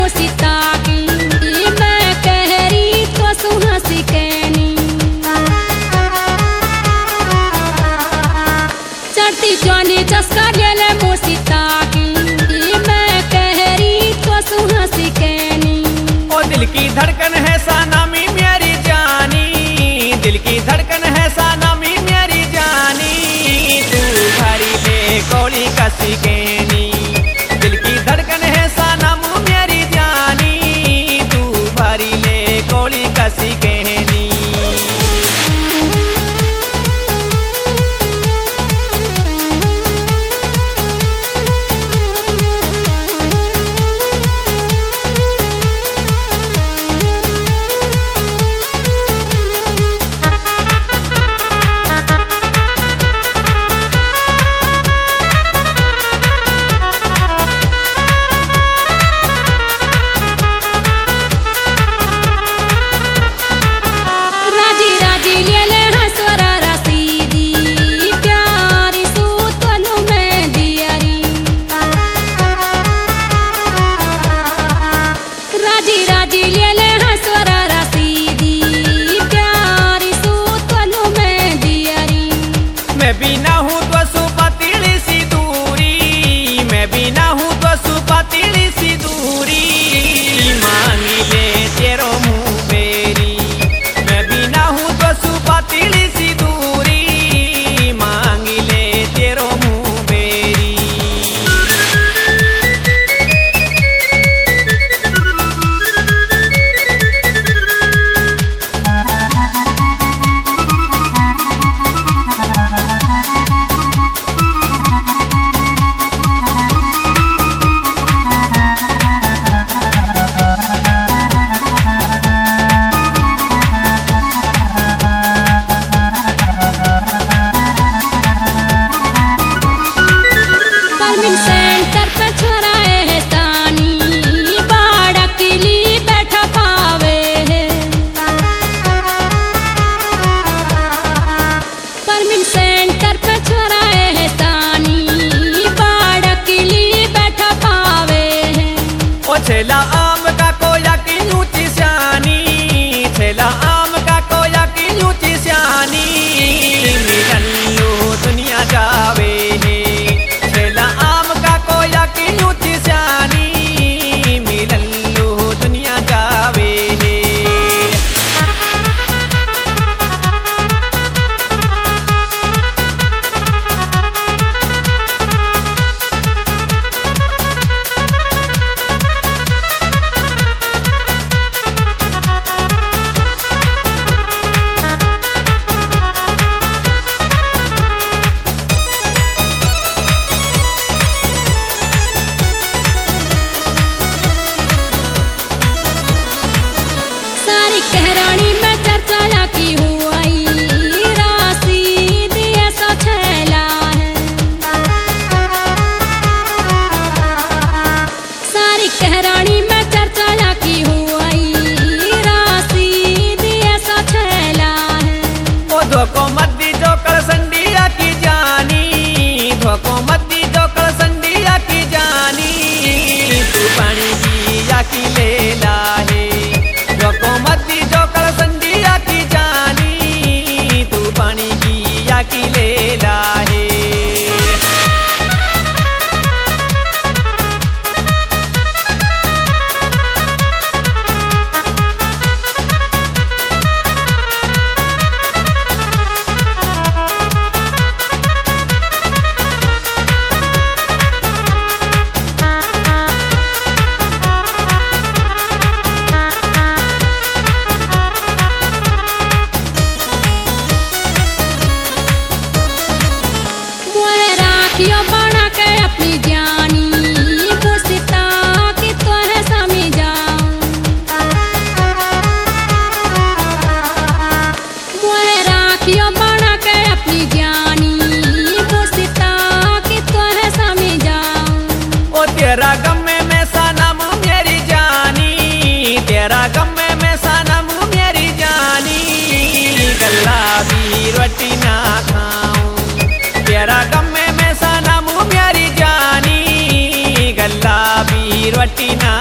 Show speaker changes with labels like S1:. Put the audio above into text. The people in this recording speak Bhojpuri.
S1: सीता की मैं कह रही तो सुना सिकैनी चढ़ती जाने चस्का ले ले मो सीता की मैं कह रही तो सुना सिकैनी।
S2: ओ दिल की धड़कन है सानामी मेरी जानी, दिल की धड़कन है सानामी मेरी जानी, तू भरी ले कोली का सिकैनी। दिल की धड़कन है सानामू मेरी जानी, तू भरी ले कोली का सिकैनी। मैं भी ना हूँ तो सुपतिली सी दूरी, मैं भी ना हूँ तो सुपतिली सी दूरी, मांगी ले तेरो मुँह बेरी। मैं भी ना हूँ तो सुपतिली सी दूरी, मांगी ले तेरो मुँह बेरी।
S1: सेंटर पे छोरा है तानी बाड़ा किली बैठा पावे है। परमिन सेंटर पे छोरा है तानी बाड़ा किली बैठा पावे है।
S2: ओ छेला आम का कोया की ऊंची स्यानी, छेला आम का कोया की ऊंची स्यानी, मिलन्नू दुनिया जावे है। छेला आम का कोया की ऊंची स्यानी, मिलन्नू दुनिया जावे है।
S1: कहरानी में चर्चा की हुई राशि दिया सा छैला है। सारी कहरानी में चर्चा की हुई राशि दिया सा छैला है।
S2: ओ धोको मत दी जो कर संडिया की जानी, धोको मत दी जो कर संडिया की जानी, तू पानी की या की ले ला है। धोको मत दी जो कर संडिया की जानी, तू पानी की या की ले ला है।
S1: बना के अपनी जानी वो सीता की तो है समी जाऊं। मोहे राखियो बना के अपनी जानी वो सीता की तो है समी जाऊं।
S2: ओ तेरा गम में मैं सनम मेरी जानी, तेरा गम में मैं सनम मेरी जानी, गल्ला भी रोटी ना खाऊं। तेरा गम में मैं सनम मेरी जानी, गल्ला भी रोटी ना